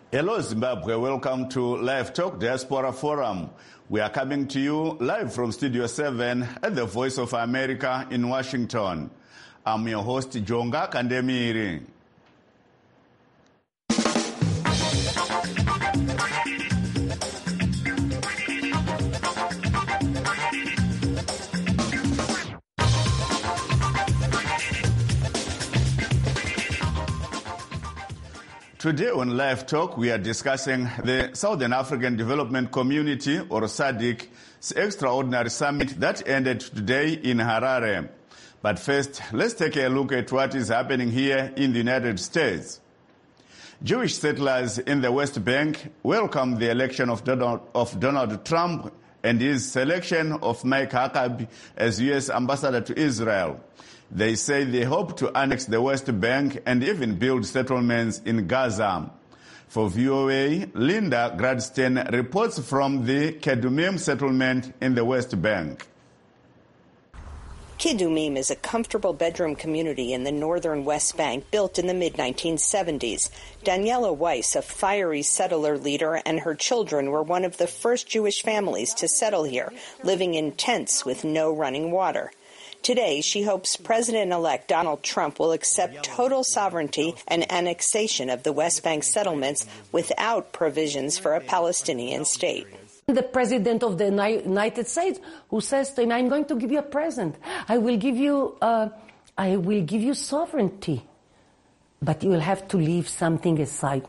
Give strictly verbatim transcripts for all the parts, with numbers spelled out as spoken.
Hello Zimbabwe, welcome to Live Talk Diaspora Forum. We are coming to you live from Studio seven at the Voice of America in Washington. I'm your host, Jonga Kandemiri. Today on Live Talk, we are discussing the Southern African Development Community, or S A D C's extraordinary summit that ended today in Harare. But first, let's take a look at what is happening here in the United States. Jewish settlers in the West Bank welcomed the election of Donald, of Donald Trump and his selection of Mike Huckabee as U S ambassador to Israel. They say they hope to annex the West Bank and even build settlements in Gaza. For V O A, Linda Gradstein reports from the Kedumim settlement in the West Bank. Kedumim is a comfortable bedroom community in the northern West Bank built in the mid nineteen seventies. Daniela Weiss, a fiery settler leader, and her children were one of the first Jewish families to settle here, living in tents with no running water. Today, she hopes President-elect Donald Trump will accept total sovereignty and annexation of the West Bank settlements without provisions for a Palestinian state. The President of the United States, who says to him, "I'm going to give you a present. I will give you, uh, I will give you sovereignty, but you will have to leave something aside."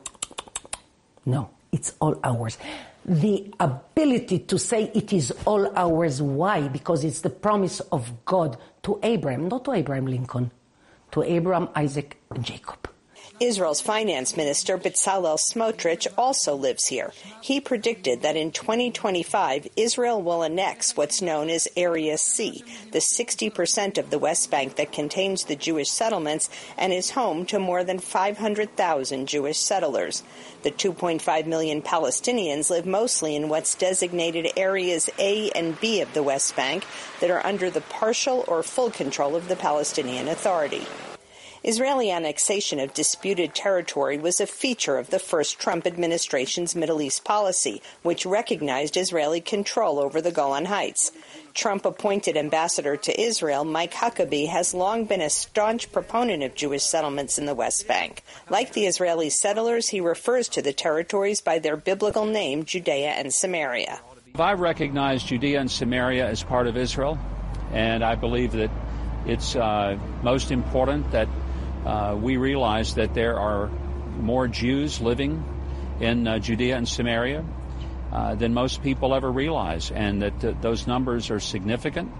No, it's all ours. The ability to say it is all ours. Why? Because it's the promise of God to Abraham, not to Abraham Lincoln, to Abraham, Isaac, and Jacob. Israel's finance minister, Bezalel Smotrich, also lives here. He predicted that in twenty twenty-five, Israel will annex what's known as Area C, the sixty percent of the West Bank that contains the Jewish settlements and is home to more than five hundred thousand Jewish settlers. The two point five million Palestinians live mostly in what's designated Areas A and B of the West Bank that are under the partial or full control of the Palestinian Authority. Israeli annexation of disputed territory was a feature of the first Trump administration's Middle East policy, which recognized Israeli control over the Golan Heights. Trump-appointed ambassador to Israel, Mike Huckabee, has long been a staunch proponent of Jewish settlements in the West Bank. Like the Israeli settlers, he refers to the territories by their biblical name, Judea and Samaria. I recognize Judea and Samaria as part of Israel, and I believe that it's uh, most important that Uh, we realize that there are more Jews living in uh, Judea and Samaria uh, than most people ever realize, and that uh, those numbers are significant.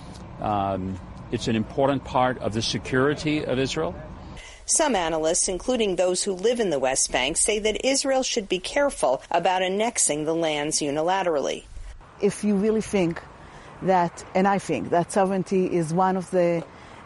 Um, it's an important part of the security of Israel. Some analysts, including those who live in the West Bank, say that Israel should be careful about annexing the lands unilaterally. If you really think that, and I think that sovereignty is one of the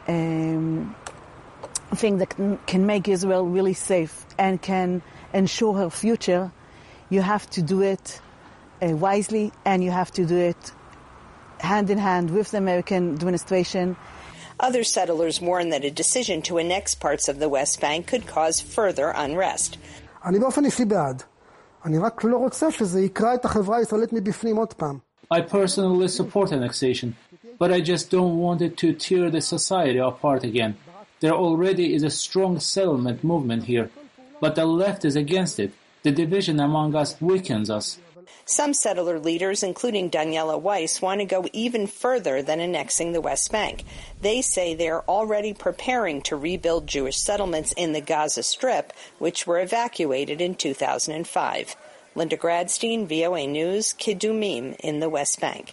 um, thing that can make Israel really safe and can ensure her future, you have to do it uh, wisely, and you have to do it hand in hand with the American administration. Other settlers warn that a decision to annex parts of the West Bank could cause further unrest. אני באופן אישי בעד. אני רק לא רוצה שזה יקרע את החברה הישראלית מבפנים עוד פעם. I personally support annexation, but I just don't want it to tear the society apart again. There already is a strong settlement movement here, but the left is against it. The division among us weakens us. Some settler leaders, including Daniela Weiss, want to go even further than annexing the West Bank. They say they're already preparing to rebuild Jewish settlements in the Gaza Strip, which were evacuated in two thousand five. Linda Gradstein, V O A News, Kedumim in the West Bank.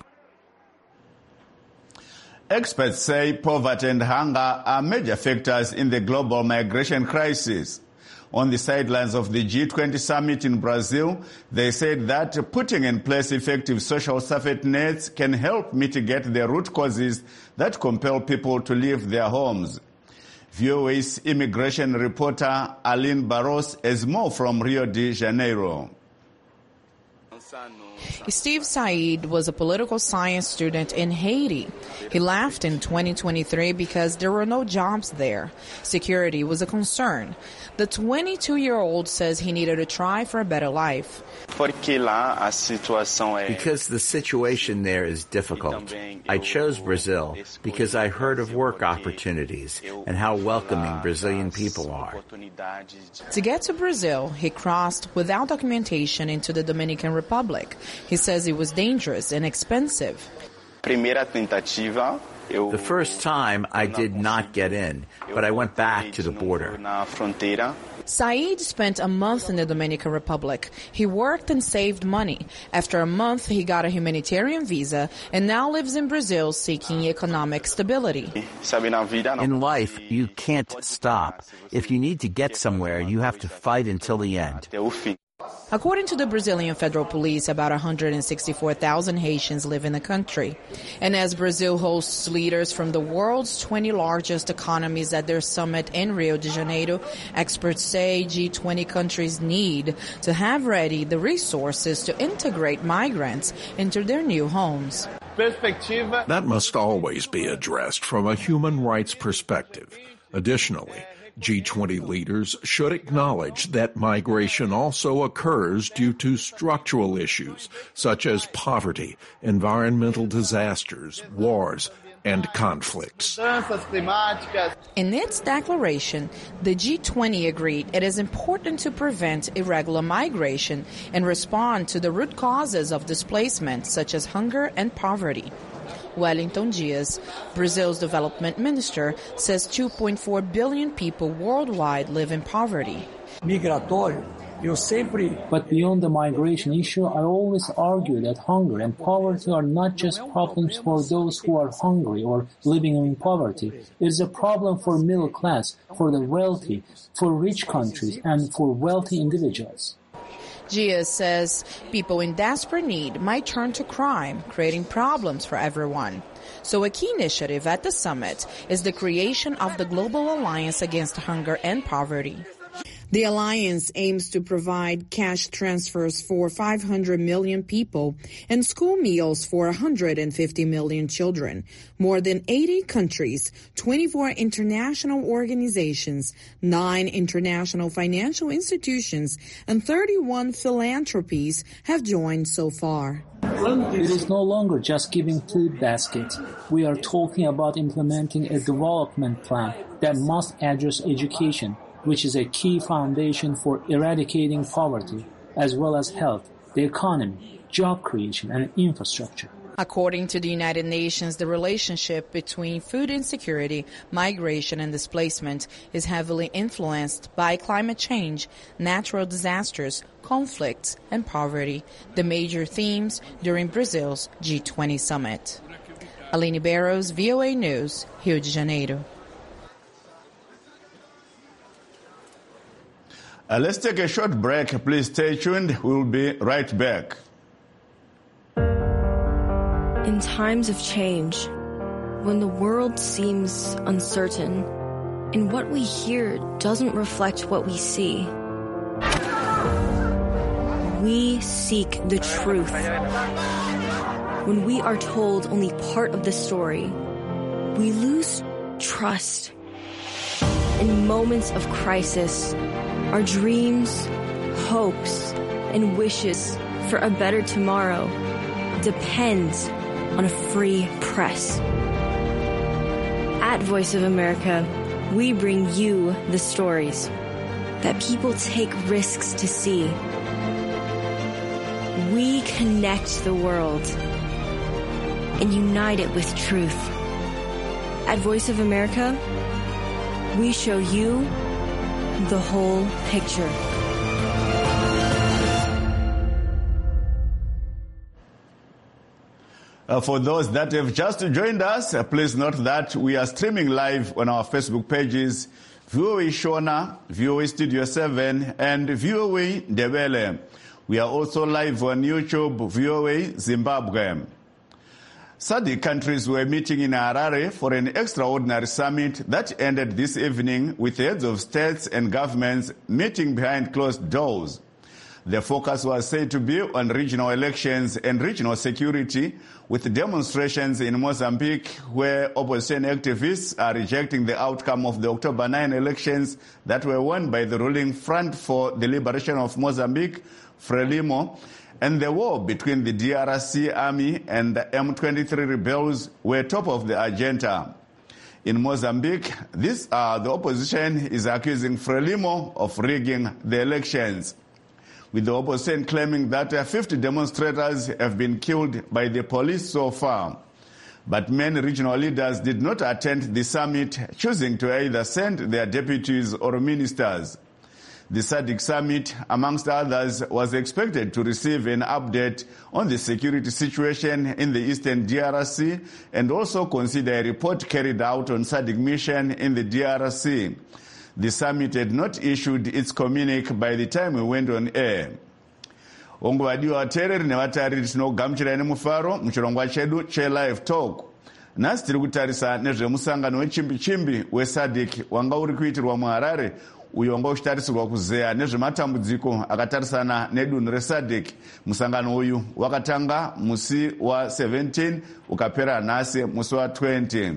Experts say poverty and hunger are major factors in the global migration crisis. On the sidelines of the G twenty summit in Brazil, they said that putting in place effective social safety nets can help mitigate the root causes that compel people to leave their homes. V O A's immigration reporter Aline Barros has more from Rio de Janeiro. Steve Said was a political science student in Haiti. He left in twenty twenty-three because there were no jobs there. Security was a concern. The twenty-two-year-old says he needed to try for a better life. Because the situation there is difficult. I chose Brazil because I heard of work opportunities and how welcoming Brazilian people are. To get to Brazil, he crossed without documentation into the Dominican Republic. He says it was dangerous and expensive. The first time I did not get in, but I went back to the border. Said spent a month in the Dominican Republic. He worked and saved money. After a month, he got a humanitarian visa and now lives in Brazil seeking economic stability. In life, you can't stop. If you need to get somewhere, you have to fight until the end. According to the Brazilian Federal Police, about one hundred sixty-four thousand Haitians live in the country. And as Brazil hosts leaders from the world's twenty largest economies at their summit in Rio de Janeiro, experts say G twenty countries need to have ready the resources to integrate migrants into their new homes. That must always be addressed from a human rights perspective. Additionally, G twenty leaders should acknowledge that migration also occurs due to structural issues such as poverty, environmental disasters, wars, and conflicts. In its declaration, the G twenty agreed it is important to prevent irregular migration and respond to the root causes of displacement, such as hunger and poverty. Wellington Dias, Brazil's development minister, says two point four billion people worldwide live in poverty. But beyond the migration issue, I always argue that hunger and poverty are not just problems for those who are hungry or living in poverty. It is a problem for middle class, for the wealthy, for rich countries, and for wealthy individuals. Dias says people in desperate need might turn to crime, creating problems for everyone. So a key initiative at the summit is the creation of the Global Alliance Against Hunger and Poverty. The alliance aims to provide cash transfers for five hundred million people and school meals for one hundred fifty million children. More than eighty countries, twenty-four international organizations, nine international financial institutions, and thirty-one philanthropies have joined so far. It is no longer just giving food baskets. We are talking about implementing a development plan that must address education, which is a key foundation for eradicating poverty, as well as health, the economy, job creation, and infrastructure. According to the United Nations, the relationship between food insecurity, migration, and displacement is heavily influenced by climate change, natural disasters, conflicts, and poverty, the major themes during Brazil's G twenty summit. Aline Barros, V O A News, Rio de Janeiro. Uh, let's take a short break. Please stay tuned. We'll be right back. In times of change, when the world seems uncertain and what we hear doesn't reflect what we see, we seek the truth. When we are told only part of the story, we lose trust. In moments of crisis, our dreams, hopes, and wishes for a better tomorrow depends on a free press. At Voice of America, we bring you the stories that people take risks to see. We connect the world and unite it with truth. At Voice of America, we show you the whole picture. Uh, for those that have just joined us, uh, please note that we are streaming live on our Facebook pages, V O A Shona, V O A Studio seven, and V O A Ndebele. We are also live on YouTube, V O A Zimbabwe. S A D C countries were meeting in Harare for an extraordinary summit that ended this evening with heads of states and governments meeting behind closed doors. The focus was said to be on regional elections and regional security, with demonstrations in Mozambique where opposition activists are rejecting the outcome of the October ninth elections that were won by the ruling Front for the Liberation of Mozambique, Frelimo, and the war between the D R C army and the M twenty-three rebels were top of the agenda. In Mozambique, this, uh, the opposition is accusing Frelimo of rigging the elections, with the opposition claiming that uh, fifty demonstrators have been killed by the police so far. But many regional leaders did not attend the summit, choosing to either send their deputies or ministers. The S A D C summit, amongst others, was expected to receive an update on the security situation in the eastern D R C and also consider a report carried out on S A D C mission in the D R C. The summit had not issued its communique by the time we went on air. Ongowadiwa vateereri nevatariri tinogamuchirai nemufaro muchirongwa chedu che-Live Talk. Nhasi tiri kutarisa nezvemusangano wechimbi-chimbi we-S A D C wanga uri kuitirwa muHarare, uyo wanga uchitarisirwa kuzeya nezvematambudziko akatarisana nedunhu re-S A D C. Musangano uyu wakatanga musi wa seventeen ukapera nhasi musi wa twenty.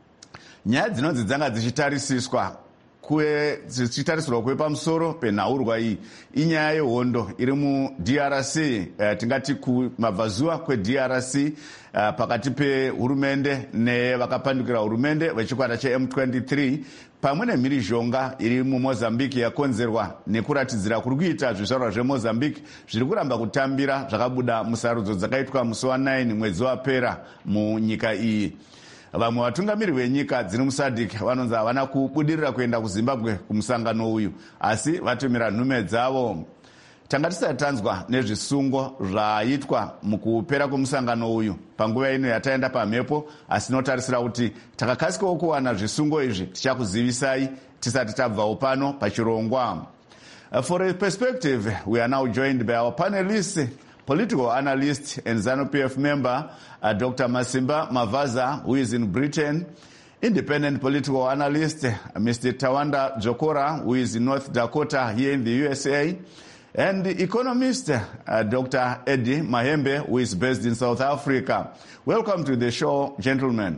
Nyaya dzinonzi dzanga dzichitarisiswa kwe dzichitarisirwa kwepamusoro penhaurwa iyi inyaya yehondo iri mu-D R C, uh, tingati kumabvazuva kwe-D R C, uh, pakati pehurumende nevakapandukira hurumende vechikwata che-M twenty-three pamwe nemhirizhonga iri muMozambique yakonzerwa nekuratidzira kuri kuita zvizvarwa zveMozambique zviri kuramba kutambira zvakabuda musarudzo dzakaitwa musi wa nine mwedzi wapera munyika iyi. Vamwe vatungamiri venyika dziri mu-S A D C vanonzi havana kubudirira kuenda kuZimbabwe kumusangano uyu, asi vatumira nhume dzavo. Tanga tisati tanzwa nezvisungo zvaitwa mukupera kwemusangano uyu panguva ino yataenda pamhepo, asi tinotarisira kuti takakasikawo kuwana zvisungo izvi tichakuzivisai tisati tabvawo pano pachirongwa. For a perspective, we are now joined by our panelists, political analyst and ZANU-P F member, uh, Doctor Masimba Mavaza, who is in Britain, independent political analyst, uh, Mister Tawanda Jokora, who is in North Dakota here in the U S A, and the economist, uh, Doctor Eddie Mahembe, who is based in South Africa. Welcome to the show, gentlemen.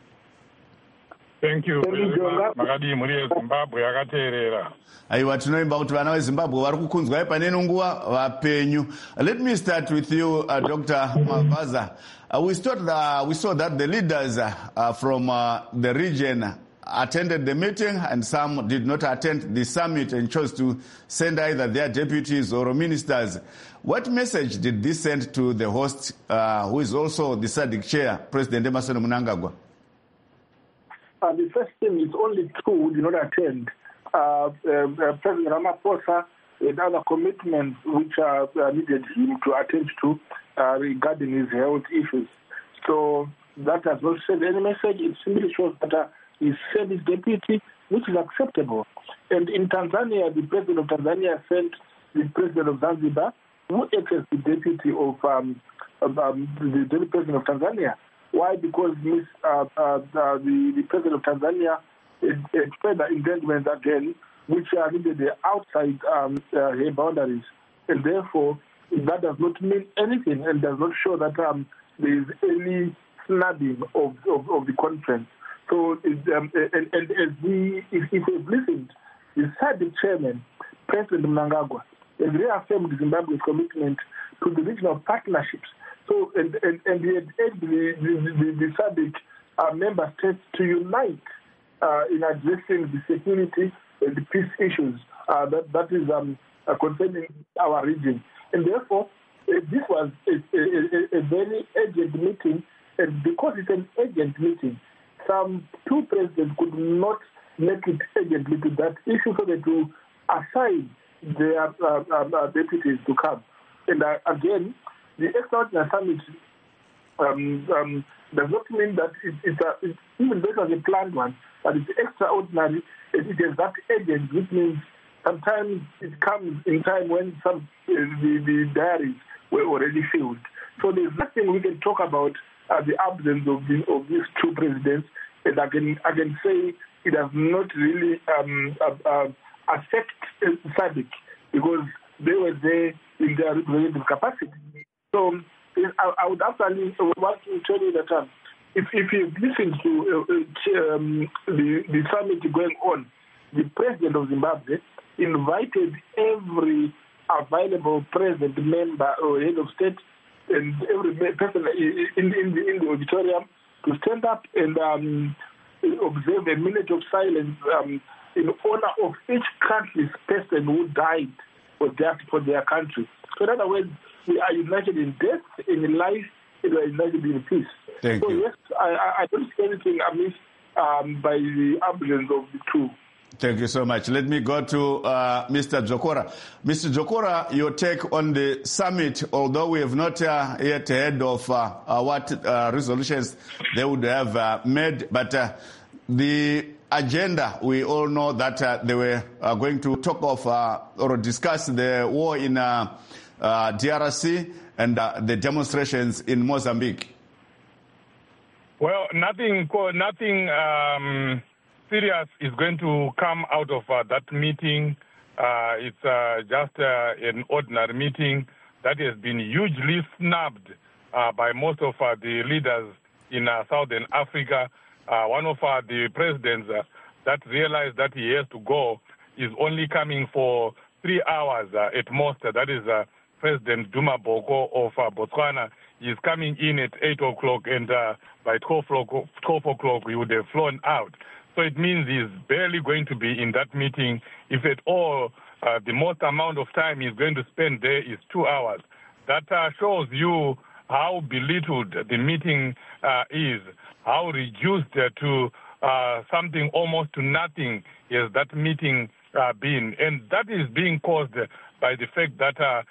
Thank you very much. Makadi muri Zimbabwe akateerera. Aiwa, tinoimba kuti vana veZimbabwe vari kukunzwai pane nguva vapenyu. Let me start with you, uh, Doctor Mavaza. Uh, we, the, we saw that the leaders uh, from uh, the region attended the meeting and some did not attend the summit and chose to send either their deputies or ministers. What message did this send to the host, uh, who is also the S A D C chair, President Emmerson Mnangagwa? Uh, the first thing is only two who did not attend. Uh, uh, uh, President Ramaphosa and other commitments which uh, uh, needed him to attend to uh, regarding his health issues. So that has not sent any message. It simply shows that uh, he sent his deputy, which is acceptable. And in Tanzania, the president of Tanzania sent the president of Zanzibar, who acts as the deputy of, um, of um, the deputy president of Tanzania. Why? Because Miss, uh, uh, the, the president of Tanzania had further engagements again, which are needed outside um, uh, her boundaries. And therefore, that does not mean anything and does not show that um, there is any snubbing of, of, of the conference. So, um, and, and as we, if, if we've listened, the S A D C chairman, President Mnangagwa, has reaffirmed Zimbabwe's commitment to the regional partnerships. So, and, and, and he had urged the, the, the, the S A D C uh, member states to unite uh, in addressing the security and the peace issues uh, that, that is um, uh, concerning our region. And therefore, uh, this was a, a, a very urgent meeting, and because it's an urgent meeting, some two presidents could not make it urgently to that issue so that to assign their uh, uh, deputies to come. And uh, again, the extraordinary summit um, um, does not mean that it, it's, a, it's even though it was a planned one, but it's extraordinary. It, it is that urgent, which means sometimes it comes in time when some uh, the, the diaries were already filled. So there's nothing we can talk about uh, the absence of, the, of these two presidents, and I can I can say it does not really um, uh, uh, affect S A D C because they were there in their representative capacity. So I, I would actually want to tell you that um, if, if you listen to uh, um, the, the summit going on, the president of Zimbabwe invited every available president member or head of state and every person in, in, the, in the auditorium to stand up and um, observe a minute of silence um, in honor of each country's person who died for their, for their country. So in other words, we are united in death, in life, and we are united in peace. Thank so you. yes, I, I don't see anything amiss um, by the absence of the two. Thank you so much. Let me go to uh, Mister Jokora. Mister Jokora, your take on the summit, although we have not uh, yet heard of uh, uh, what uh, resolutions they would have uh, made, but uh, the agenda, we all know that uh, they were uh, going to talk of uh, or discuss the war in uh, uh, D R C and uh, the demonstrations in Mozambique. Well, nothing, nothing um, serious is going to come out of uh, that meeting. Uh, it's uh, just uh, an ordinary meeting that has been hugely snubbed uh, by most of uh, the leaders in uh, Southern Africa. Uh, one of uh, the presidents uh, that realized that he has to go is only coming for three hours uh, at most. That is uh, President Duma Boko of uh, Botswana. He is coming in at eight o'clock, and uh, by twelve o'clock he would have flown out. So it means he's barely going to be in that meeting. If at all, uh, the most amount of time he's going to spend there is two hours. That uh, shows you how belittled the meeting uh, is, how reduced uh, to uh, something almost to nothing is that meeting uh, been. And that is being caused by the fact that uh,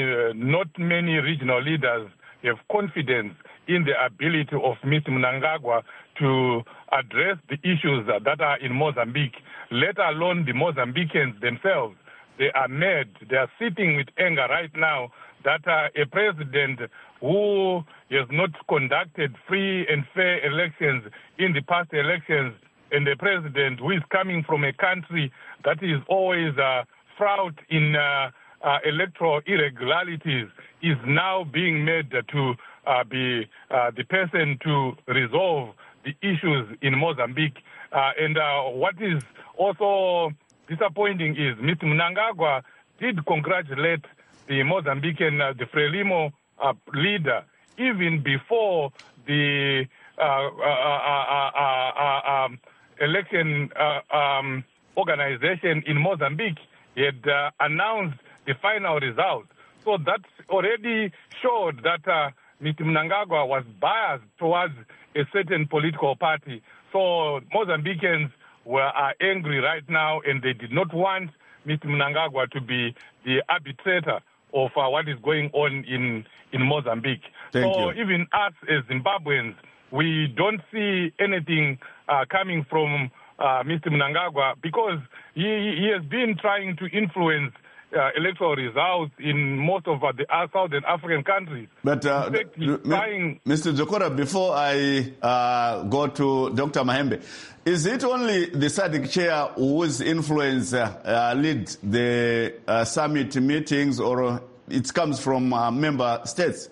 not many regional leaders have confidence in the ability of Mister Mnangagwa to address the issues that are in Mozambique, let alone the Mozambicans themselves. They are mad. They are sitting with anger right now that uh, a president who has not conducted free and fair elections in the past elections, and a president who is coming from a country that is always uh, fraught in uh, uh, electoral irregularities, is now being made to uh, be uh, the person to resolve the issues in Mozambique. Uh, and uh, what is also disappointing is Mister Mnangagwa did congratulate the Mozambican, uh, the Frelimo uh, leader, even before the uh, uh, uh, uh, uh, um, election uh, um, organization in Mozambique. He had uh, announced the final result. So that already showed that uh, Mister Mnangagwa was biased towards a certain political party. So Mozambicans were are angry right now, and they did not want Mister Mnangagwa to be the arbitrator of uh, what is going on in, in Mozambique. Thank so you. even us as Zimbabweans, we don't see anything uh, coming from uh, Mister Mnangagwa because he, he has been trying to influence Uh, electoral results in most of uh, the uh, Southern African countries. But uh, in fact, he's trying... Mister Jokora, before I uh, go to Doctor Mahembe, is it only the S A D C chair whose influence uh, uh, leads the uh, summit meetings, or it comes from uh, member states?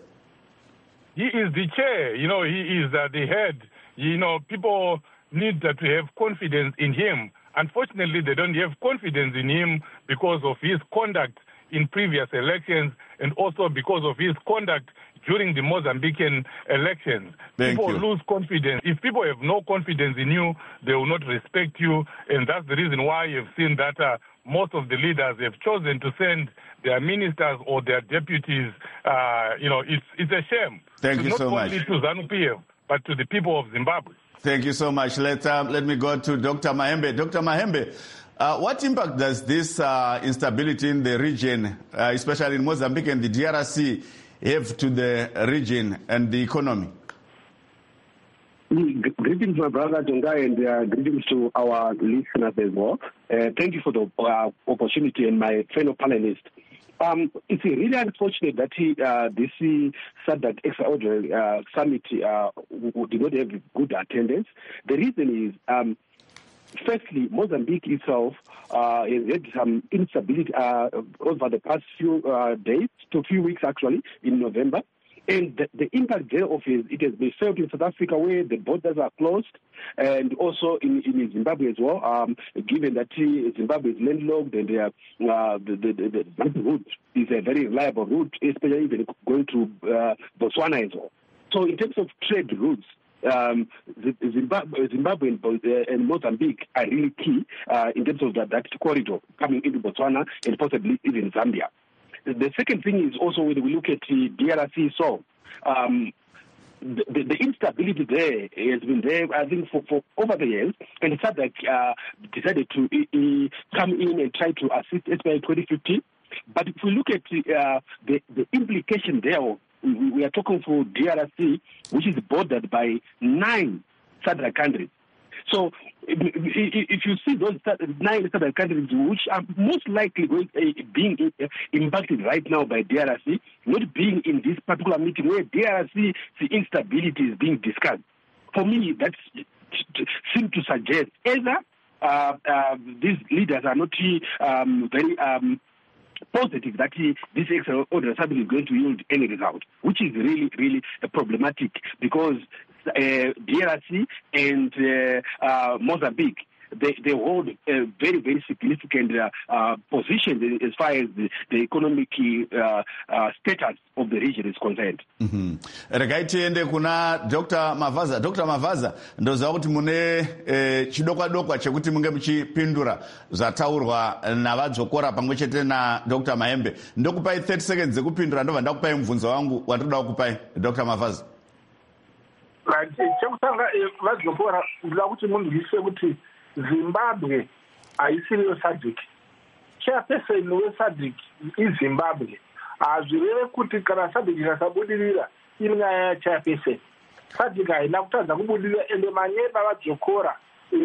He is the chair. You know, he is uh, the head. You know, people need uh, to have confidence in him. Unfortunately, they don't have confidence in him because of his conduct in previous elections and also because of his conduct during the Mozambican elections. Thank people you. lose confidence. If people have no confidence in you, they will not respect you, and that's the reason why you've seen that uh, most of the leaders have chosen to send their ministers or their deputies. Uh, you know, it's it's a shame. Thank you not so much. Not only to ZANU-P F, but to the people of Zimbabwe. Thank you so much. Let, um, let me go to Doctor Mahembe. Doctor Mahembe, uh, what impact does this uh, instability in the region, uh, especially in Mozambique and the D R C, have to the region and the economy? Greetings, my brother Jongai, and uh, greetings to our listeners as well. Uh, thank you for the uh, opportunity and my fellow panelists. Um, it's really unfortunate that he, uh, this said that extraordinary uh, summit uh, did not have good attendance. The reason is, um, firstly, Mozambique itself uh, has had some instability uh, over the past few uh, days, to few weeks actually, in November. And the, the impact thereof is it has been felt in South Africa where the borders are closed, and also in, in Zimbabwe as well, um, given that Zimbabwe is landlocked and uh, the, the, the, the route is a very reliable route, especially even going to uh, Botswana as well. So in terms of trade routes, um, Zimbabwe, Zimbabwe and, uh, and Mozambique are really key uh, in terms of that, that corridor coming into Botswana and possibly even Zambia. The second thing is also when we look at the D R C, so um, the, the, the instability there has been there, I think, for, for over the years, and it's like uh, decided to uh, come in and try to assist S P I twenty fifty. But if we look at uh, the, the implication there, we, we are talking for D R C, which is bordered by nine SADC countries. So if you see those nine other countries which are most likely going, uh, being uh, impacted right now by D R C, not being in this particular meeting where D R C the instability is being discussed, for me that seems to suggest either uh, uh, these leaders are not um, very um, positive that he, this extraordinary assembly is going to yield any result, which is really, really uh, problematic because uh, D R C and uh, uh, Mozambique, they, they hold a very, very significant uh, uh, position as far as the, the economic uh, uh, status of the region is concerned. Mm-hmm. Regai tiende kuna Doctor Mavaza. Doctor Mavaza, ndoza kuti mune eh, chidokwa dokwa chekuti munge mchipindura zataurwa na vadzokora pamwe chete na Doctor Mahembe. Ndokupai thirty seconds zekupindura ndova ndakupai mvunzo wangu watoda kupai Doctor Mavaza. Right, chekutanga vadzokora ndira kuti munhu zviswe kuti Zimbabwe haisiriyo SADC. Chairperson weSADC iZimbabwe. Hazvireve kuti kana SADC ikasabudirira iri nyaya yachairperson. SADC haina kutadza kubudirira ende manyepa vadzokora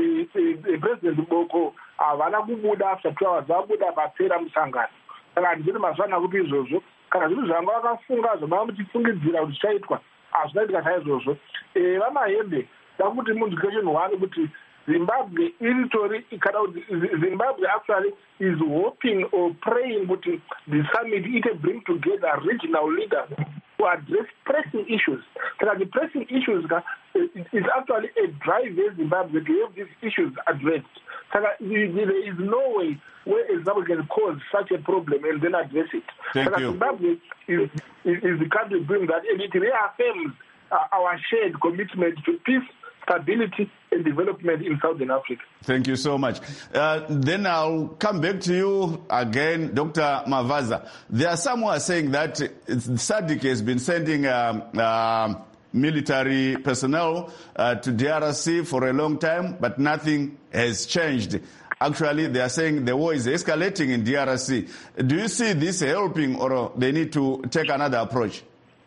President Boko havana kubuda after two hours vabuda papera musangano. Saka handizviri mazvana kuti izvozvo kana zvinhu zvanga vakafunga zvamava muchifungidzira kuti zvichaitwa hazvinaitika saizvozvo. Vamahembe ndakuti munhu question one kuti Zimbabwe iritori Zimbabwe actually is hoping or praying that the summit it can bring together regional leaders to address pressing issues. So the pressing issues is actually a drive in Zimbabwe to have these issues addressed. So there is no way where Zimbabwe can cause such a problem and then address it. Thank so you. Zimbabwe is, is, is the country doing that, and it reaffirms uh, our shared commitment to peace, stability and development in Southern Africa. Thank you so much. Uh, then I'll come back to you again, Doctor Mavaza. There are some who are saying that SADC has been sending um, uh, military personnel uh, to D R C for a long time, but nothing has changed. Actually, they are saying the war is escalating in D R C. Do you see this helping, or they need to take another approach?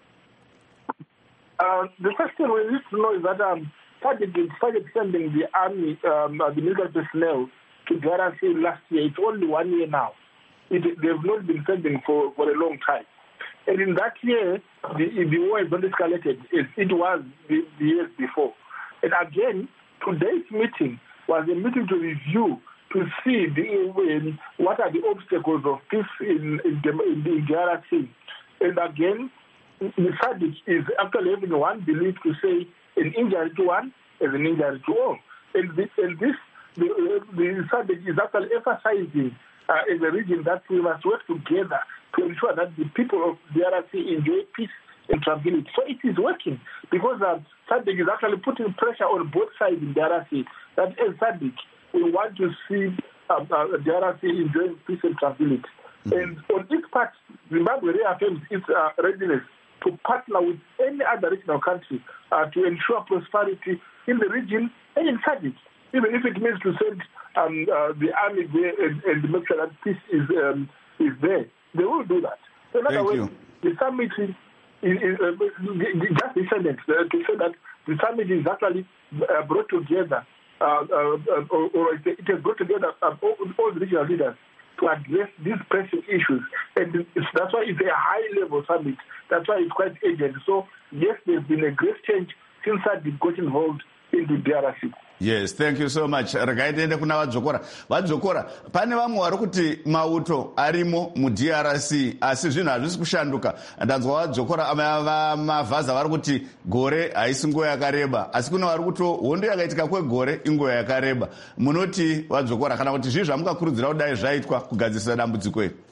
Uh, the first thing we need to know is that um, SADC started sending the army, um, the military personnel to D R C last year. It's only one year now. It, they've not been sending for, for a long time. And in that year, the, the war has not escalated as it was the, the years before. And again, today's meeting was a meeting to review, to see the, what are the obstacles of peace in, in, the, in the D R C. And again, the SADC is actually having one belief to say an injury to one is an injury to all. And this, and this the, the SADC is actually emphasizing uh, in the region that we must work together to ensure that the people of D R C enjoy peace and tranquility. So it is working because uh, SADC is actually putting pressure on both sides in D R C. That as SADC, we want to see uh, uh, D R C enjoying peace and tranquility. Mm-hmm. And on its part, Zimbabwe reaffirms its uh, readiness to partner with any other regional country uh, to ensure prosperity in the region and in SADC, even if it means to send um, uh, the army there and, and make sure that peace is um, is there. They will do that. In other words, the summit is, is, is uh, just descendant uh, to say that the summit is actually uh, brought together, uh, uh, or, or it has brought together uh, all, all the regional leaders to address these pressing issues. And it's, that's why it's a high-level summit. That's why it's quite urgent. So, yes, there's been a great change since I got involved into D R C. Yes, thank you so much. Regai tiende kuna vadzokora. Vadzokora, pane vamwe vari kuti mauto arimo mu-D R C asi zvinhu hazvisi kushanduka. Ndanzwa vadzokora mavhaza vari kuti gore haisi nguva yakareba asi kuna vari kuti hondo yakaitika kwegore inguva yakareba. Munoti vadzokora kana kuti zvizvi zvamukakurudzira kudai zvaitwa kugadzirisa dambudziko iri?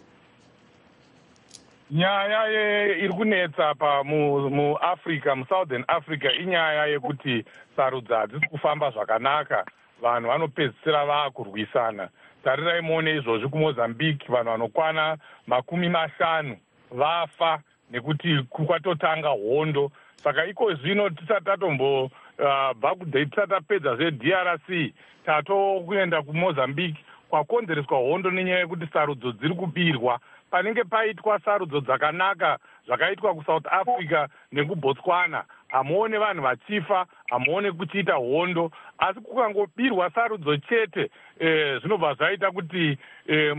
Nyaya iri kunetsa pa muAfrica, muSouthern Africa inyaya yekuti sarudzo hadzisi kufamba zvakanaka, vanhu vanopedzisira vakurwisana. Tarirai muone izvozvi kuMozambique, vanhu vanokwana makumi mashanu vafa nekuti kwatotanga hondo. Saka iko zvino tisati tatombo bva tisati tapedza zveD R C tatokuenda kuMozambique kwakonzereswa hondo nenyaya yekuti sarudzo dziri kubirwa. Panenge paitwa sarudzo dzakanaka zvakaitwa kuSouth Africa nekuBotswana, hamuone vanhu vachifa, hamuone kuchiita hondo, asi kukangobirwa sarudzo chete eh, zvinobva zvaita kuti eh,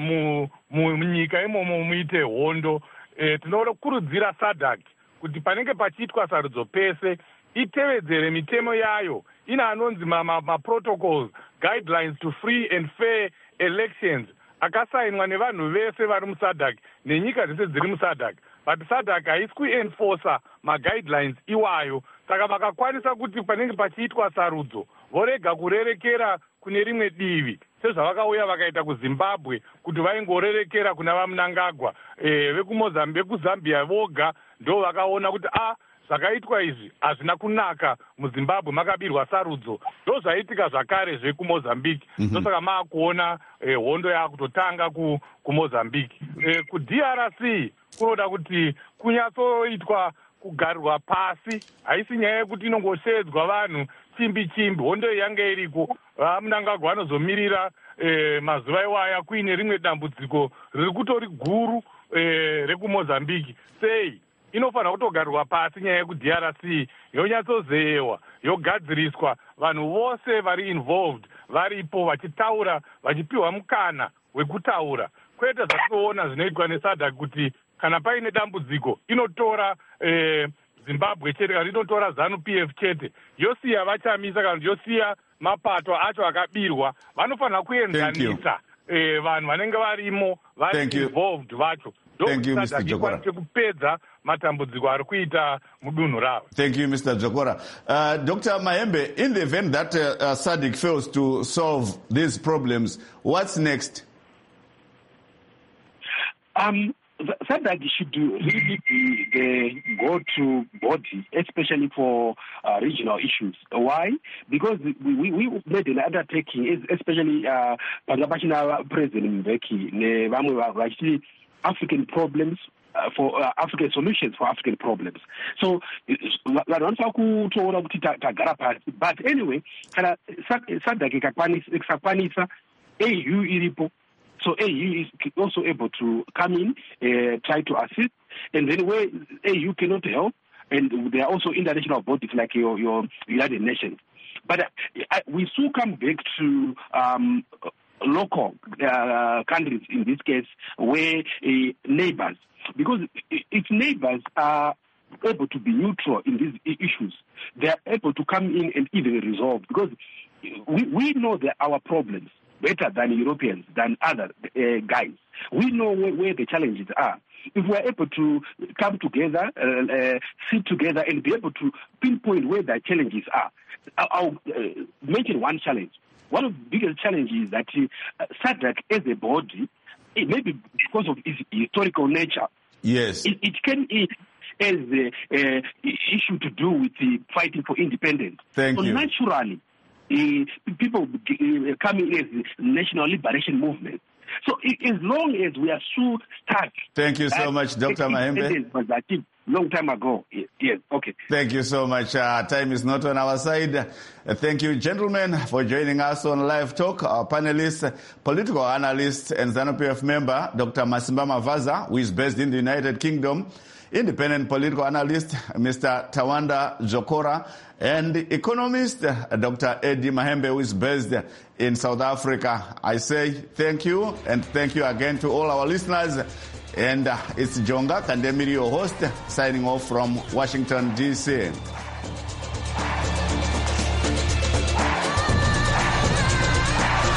munyika imomo muite hondo. Eh, tinoda kukurudzira SADC kuti panenge pachiitwa sarudzo pese itevedzere mitemo yayo, ina anonzi ma-protocols, guidelines to free and fair elections akasainwa nevanhu vese vari muSADC nenyika dzese dziri muSADC, but SADC haisi kuenforcer ma-guidelines iwayo. Saka vakakwanisa kuti panenge pachiitwa sarudzo vorega kurerekera kune rimwe divi sezvavakauya vakaita kuZimbabwe kuti vaingorerekera kuna vaMnangagwa. E, vekumozambique vekuzambia voga ndo vakaona kuti a zvakaitwa izvi hazvina kunaka, muZimbabwe makabirwa sarudzo, ndo zvaitika zvakare zvekuMozambique. Mm-hmm. Ndosaka maakuona eh, hondo yakutotanga ku kuMozambique. Eh, kuD R C kunoda kuti kunyatsoitwa kugarirwa pasi, haisi nyaya yekuti inongoshedzwa vanhu chimbi chimbi. Hondo yange iriko, vaMnangagwa vanozomirira eh, mazuva iwaya kuine rimwe dambudziko riri kutori guru eh, rekuMozambique. Sei inofanira kutogarirwa pasi nyaya yekuD R C yonyatsozeyewa, yogadziriswa, vanhu vose vari involved varipo vachitaura, vachipiwa mukana wekutaura, kwete zvatinoona zvinoitwa neSADC kuti kana paine dambudziko inotora eh, Zimbabwe chete, kana inotora ZANU P F chete, yosiya vachamisa, kana yosiya mapato acho akabirwa. Vanofanira kuenzanisa eh, vanhu vanenge varimo vari involved vacho. Thank you, Mister Jokora. Thank you, Mister Jokora. Uh, Doctor Mahembe, in the event that uh, uh, SADC fails to solve these problems, what's next? Um, SADC should really be the go-to body, especially for uh, regional issues. Why? Because we, we, we made an undertaking, especially uh, President Mbeki, actually African problems uh, for uh, African solutions for African problems. So, but anyway, SADC ikakwanisa A U ilipo. So A U is also able to come in, uh, try to assist, and then where A U cannot help, and there are also international bodies like your, your United Nations. But uh, we still come back to um, local uh, countries, in this case, where uh, neighbors, because if neighbors are able to be neutral in these issues, they are able to come in and even resolve, because we, we know that our problems better than Europeans, than other uh, guys. We know where, where the challenges are. If we are able to come together, uh, uh, sit together, and be able to pinpoint where the challenges are, I'll uh, mention one challenge. One of the biggest challenges is that uh, SADC as a body, it may be because of its historical nature. Yes. It, it can it as an uh, issue to do with the fighting for independence. Thank so you. naturally, uh, people uh, coming as the National Liberation Movement. So as long as we are so stuck. Thank you so much, Doctor Mahembe. Was achieved long time ago. Yes, okay. Thank you so much. Uh, time is not on our side. Uh, thank you, gentlemen, for joining us on Live Talk. Our panelist, uh, political analyst and ZANU P F member, Doctor Masimba Mavaza, who is based in the United Kingdom. Independent political analyst, Mister Tawanda Jokora, and economist, Doctor Eddie Mahembe, who is based in South Africa. I say thank you, and thank you again to all our listeners. And uh, it's Jonga Kandemiri, your host, signing off from Washington, D C